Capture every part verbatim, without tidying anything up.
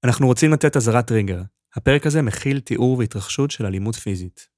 אנחנו רוצים לתת אזהרת טריגר. הפרק הזה מכיל תיאור והתרחשות של אלימות פיזית.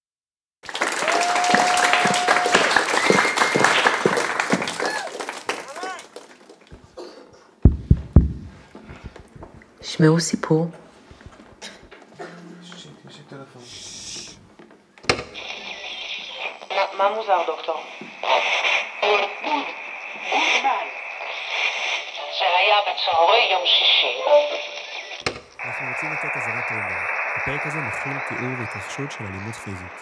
שמעו סיפור. מה מוזר, דוקטור? זה היה בצהרי יום שישי. אנחנו רוצים לתת אזהרת טריגר. הפרק הזה מכיל תיאור והתרחשות של אלימות פיזית.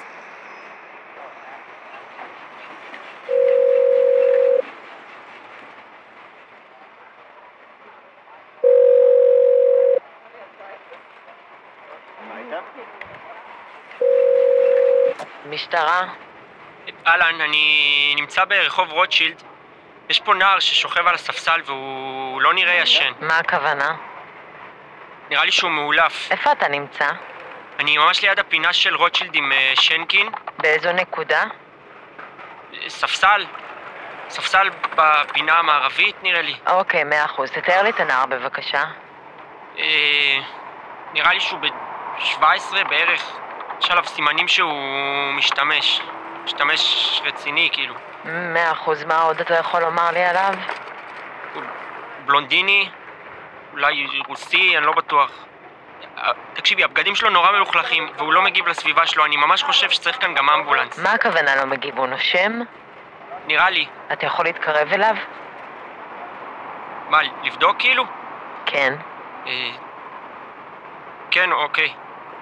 משטרה. אהלן, אני נמצא ברחוב רוטשילד. יש פה נער ששוכב על הספסל והוא לא נראה ישן. מה הכוונה? נראה לי שהוא מאולף. איפה אתה נמצא? אני ממש ליד הפינה של רוטשילד עם uh, שנקין. באיזו נקודה? ספסל. ספסל בפינה המערבית נראה לי. אוקיי, מאה אחוז. תתאר לי את הנער בבקשה. אה, נראה לי שהוא ב-שבע עשרה בערך. יש עליו סימנים שהוא משתמש. משתמש רציני כאילו. מאה אחוז. מה עוד אתה יכול לומר לי עליו? הוא בלונדיני. אולי רוסי, אני לא בטוח. תקשיבי, הבגדים שלו נורא מלוכלכים, והוא לא מגיב לסביבה שלו. אני ממש חושב שצריך כאן גם אמבולנס. מה הכוונה לא מגיב? הוא נושם? נראה לי. אתה יכול להתקרב אליו? מה, לבדוק כאילו? כן. אה... כן, אוקיי.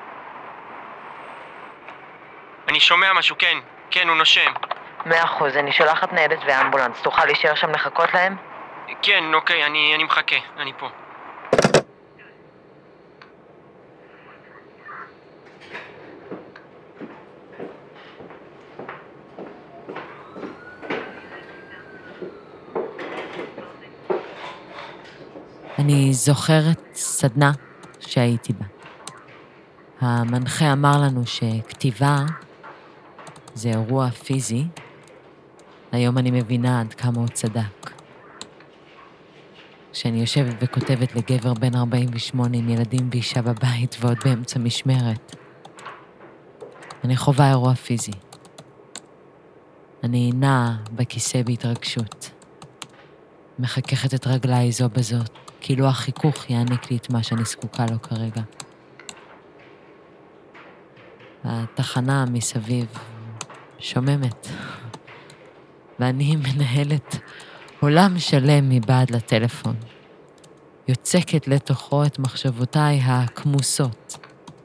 אני שומע משהו, כן. כן, הוא נושם. מאה אחוז. אני שולחת ניידת ואמבולנס. תוכל להישאר שם לחכות להם? כן, אוקיי, אני, אני מחכה. אני פה. אני זוכרת סדנה שהייתי בה. המנחה אמר לנו שכתיבה זה אירוע פיזי. היום אני מבינה עד כמה הוא צדק. כשאני יושבת וכותבת לגבר בן ארבעים ושמונה עם ילדים ואישה בבית ועוד באמצע משמרת, אני חווה אירוע פיזי. אני נעה בכיסא בהתרגשות. מחככת את רגליי זו בזאת, כאילו החיכוך יעניק לי את מה שאני זקוקה לו כרגע. התחנה מסביב שוממת, ואני מנהלת עולם שלם מבעד לטלפון, יוצקת לתוכו את מחשבותיי הכמוסות.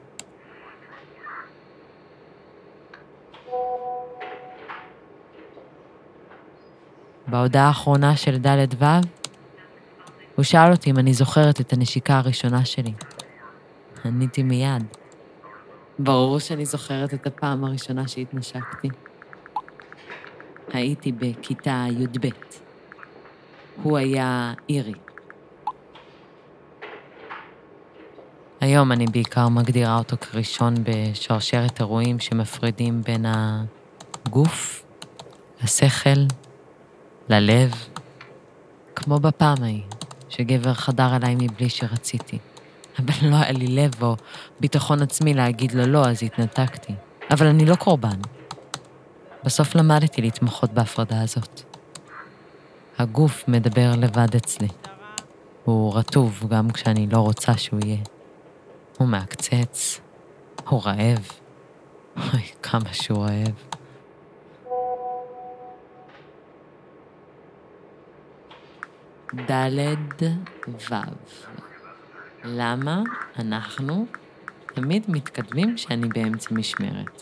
בהודעה האחרונה של ד' ו', הוא שאל אותי אם אני זוכרת את הנשיקה הראשונה שלי. עניתי מיד. ברור שאני זוכרת את הפעם הראשונה שהתנשקתי. הייתי בכיתה י' ב'. הוא היה אירי. היום אני בעיקר מגדירה אותו כראשון בשרשרת אירועים שמפרידים בין הגוף, השכל, ללב, כמו בפעם ההיא, שגבר חדר עליי מבלי שרציתי. אבל לא היה לי לב או ביטחון עצמי להגיד לו לא, אז התנתקתי. אבל אני לא קורבן. בסוף למדתי להתמחות בהפרדה הזאת. הגוף מדבר לבד אצלי. הוא רטוב גם כשאני לא רוצה שהוא יהיה. הוא מעקצץ, הוא רעב. אוי, כמה שהוא רעב. ד' ו'. למה אנחנו תמיד מתכתבים שאני באמצע משמרת?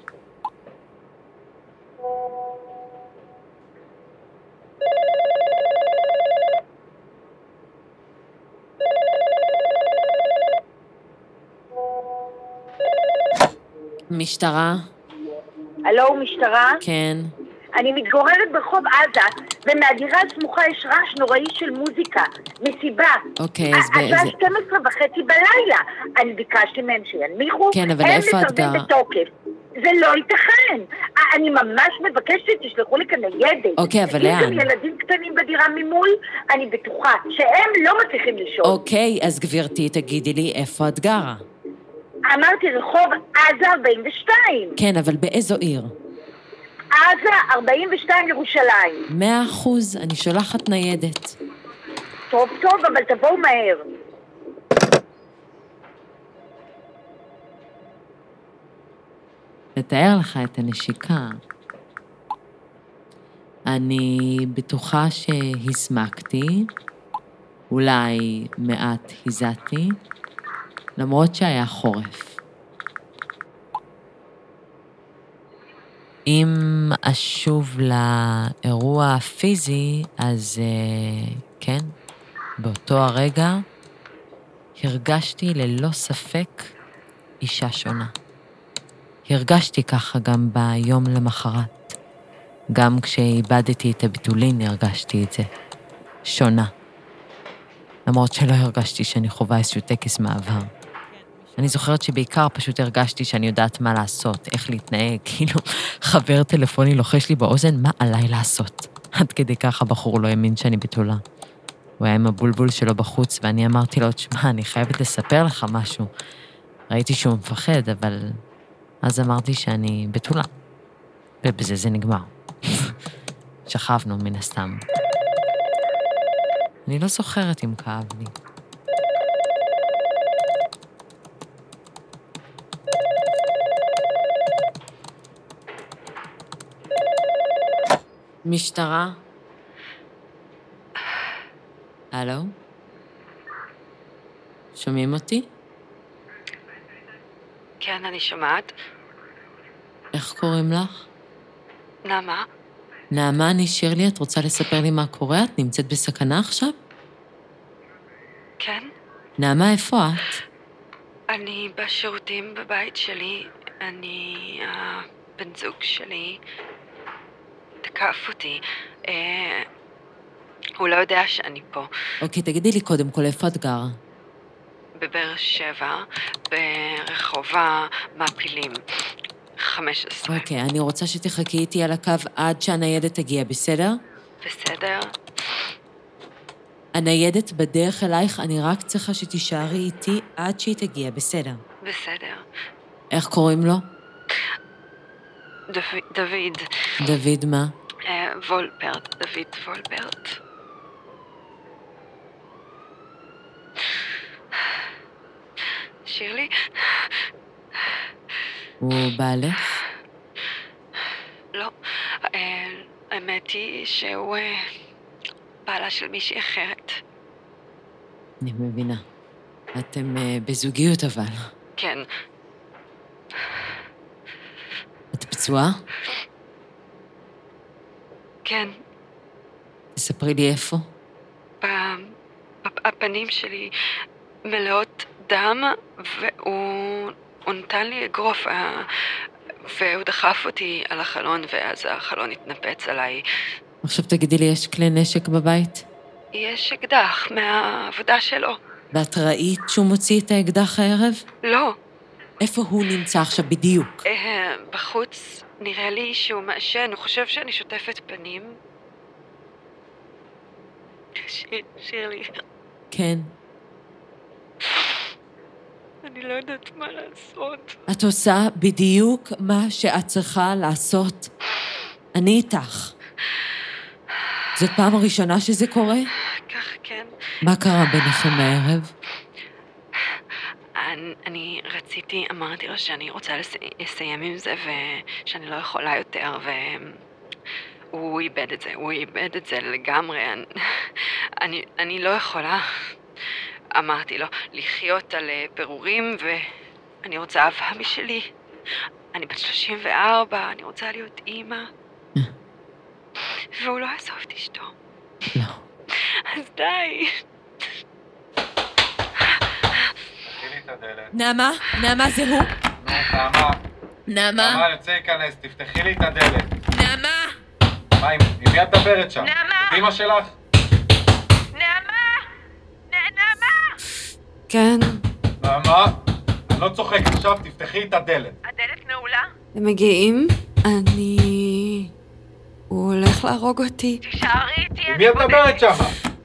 משטרה? הלו, משטרה? כן. אני מתגוררת ברחוב עזה, ומהדירה הסמוכה יש רעש נוראי של מוזיקה, מסיבה. אוקיי, אז באיזה... השעה שתים עשרה וחצי בלילה. אני ביקשתי מהם שינמיכו, כן, אבל איפה את גרה? הם מסרבים בתוקף. זה לא ייתכן. אני ממש מבקשת שתשלחו לי כאן ניידת. אוקיי, אבל יש לאן? גם ילדים קטנים בדירה ממול, אני בטוחה שהם לא מצליחים לישון. אוקיי, אז גברתי, תגידי לי איפה את גרה. אמרתי רחוב עזה ארבעים ושתיים. כן, אבל באיזו עיר? עזה ארבעים ושתיים ירושלים. מאה אחוז, אני שולחת ניידת. טוב טוב, אבל תבואו מהר. לתאר לך את הנשיקה. אני בטוחה שהסמקתי, אולי מעט הזעתי, למרות שהיה חורף. אם אשוב לאירוע הפיזי, אז כן, באותו הרגע הרגשתי ללא ספק אישה שונה. הרגשתי ככה גם ביום למחרת. גם כשאיבדתי את הביטולין הרגשתי את זה. שונה. למרות שלא הרגשתי שאני חובה איזשהו טקס מעבר. אני זוכרת שבעיקר פשוט הרגשתי שאני יודעת מה לעשות, איך להתנהג, כאילו חבר טלפוני לוחש לי באוזן, מה עליי לעשות? עד כדי ככה בחור לא האמין שאני בתולה. הוא היה עם הבולבול שלו בחוץ, ואני אמרתי לו, תשמע, אני חייבת לספר לך משהו. ראיתי שהוא מפחד, אבל אז אמרתי שאני בתולה. ובזה זה נגמר. שכבנו מן הסתם. אני לא זוכרת אם כאב לי. משטרה? הלו? שומעים אותי? כן, אני שומעת. איך קוראים לך? נעמה? נעמה, אני שירלי, את רוצה לספר לי מה קורה? את נמצאת בסכנה עכשיו? כן? נעמה, איפה את? אני בשירותים בבית שלי. אני... הבן זוג שלי תקף אותי. אה, הוא לא יודע שאני פה. אוקיי, תגידי לי קודם כל, איפה את גרה? בבאר שבע, ברחובה מעפילים. חמש עשרה. אוקיי, אני רוצה שתחכי איתי על הקו עד שהניידת תגיע, בסדר? בסדר? הניידת בדרך אלייך, אני רק צריכה שתישארי איתי עד שהיא תגיע, בסדר? בסדר. איך קוראים לו? דוד. דוד. דוד מה? אה, וולברט. דוד וולברט. שירלי? הוא בעלך? לא. אה, האמת היא שהוא אה, בעלה של מישהי אחרת. אני מבינה. אתם אה, בזוגיות אבל. כן. את פצועה? כן. תספרי לי איפה. הפנים שלי מלאות דם, והוא הוא נתן לי אגרוף, והוא דחף אותי על החלון, ואז החלון התנפץ עליי. עכשיו תגידי לי, יש כלי נשק בבית? יש אקדח מהעבודה שלו. ואת ראית שהוא מוציא את האקדח הערב? לא. איפה הוא נמצא עכשיו בדיוק? אה, בחוץ נראה לי שהוא מעשן, הוא חושב שאני שוטפת פנים. ש... שירלי. כן. אני לא יודעת מה לעשות. את עושה בדיוק מה שאת צריכה לעשות. אני איתך. זאת פעם הראשונה שזה קורה? כך כן. מה קרה ביניכם בערב? אני, אני רציתי, אמרתי לו שאני רוצה לסיים עם זה ושאני לא יכולה יותר, והוא איבד את זה, הוא איבד את זה לגמרי. אני, אני, אני לא יכולה. אמרתי לו לחיות על פירורים, ואני רוצה אהבה משלי. אני בת שלושים וארבע, אני רוצה להיות אימא. והוא לא יעזוב את אשתו. לא. אז די. נעמה, נעמה זה הוא. נעמה. נעמה. נעמה, אני רוצה להיכנס, תפתחי לי את הדלת. נעמה. מה, עם מי את מדברת שם? נעמה. את אמא שלך? נעמה! נעמה! כן. נעמה, אני לא צוחק, עכשיו תפתחי את הדלת. הדלת נעולה? הם מגיעים, אני... הוא הולך להרוג אותי. תישארי איתי, עם מי את מדברת שמה?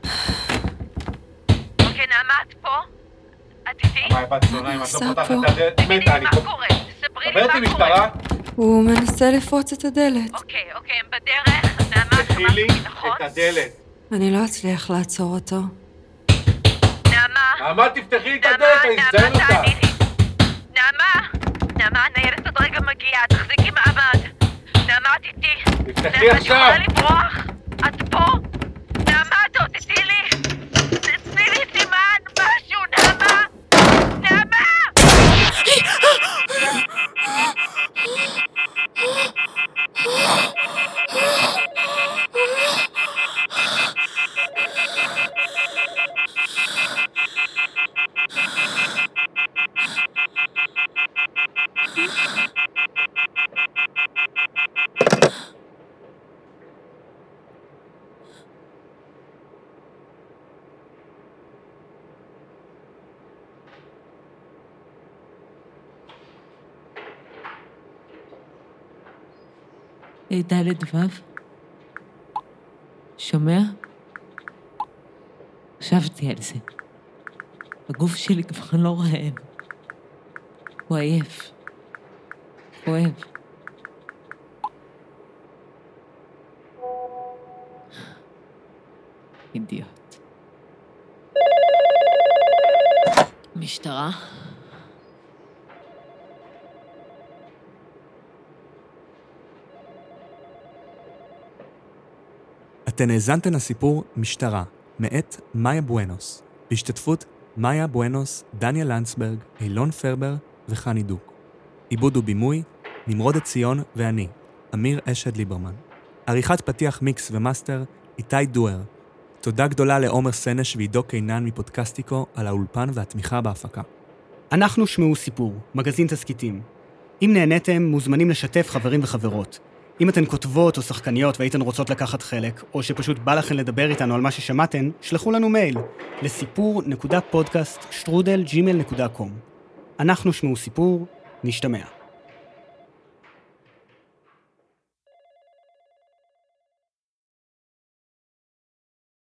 אוקיי, נעמה, את פה? את איתי? מה, בת זונה, אם את לא פותחת את הדלת? תגידי מתה, לי אני מה פה... קורה, תספרי לי מדברת מה עם קורה. משטרה? הוא מנסה לפרוץ את הדלת. אוקיי, אוקיי, הם בדרך. נעמה, תפתחי שמעת לי אותי, נכון? את הדלת. אני לא אצליח לעצור אותו. נעמה, נעמה, תפתחי לי את נעמה, הדלת, אני אזיין נעמה, אותה. תעני לי. נעמה, נעמה, הניידת עוד רגע מגיעה, תחזיקי מעמד. נעמה, את איתי. תפתחי את עכשיו. יכולה לברוח? את פה? נעמה, את עוד איתי לי? תעשי לי סימן, משהו, נעמה! נעמה! דלת וו? שומע? חשבתי על זה. הגוף שלי כבר לא רעב. הוא עייף. כואב. אידיוט. משטרה? אתן האזנתן לסיפור משטרה, מאת מאיה בואנוס, בהשתתפות מאיה בואנוס, דניאל לנצברג, אילון פרבר וחני דוק. עיבוד ובימוי, נמרוד עציון ואני, אמיר אשד ליברמן. עריכת פתיח מיקס ומאסטר, איתי דואר. תודה גדולה לעומר סנש ועידו קינן מפודקאסטיקו על האולפן והתמיכה בהפקה. אנחנו שמעו סיפור, מגזין תסקיטים. אם נהניתם, מוזמנים לשתף חברים וחברות. אם אתן כותבות או שחקניות והייתן רוצות לקחת חלק, או שפשוט בא לכן לדבר איתנו על מה ששמעתן, שלחו לנו מייל לסיפור נקודה פודקאסט שטרודל ג'ימייל נקודה קום. אנחנו שמעו סיפור, נשתמע.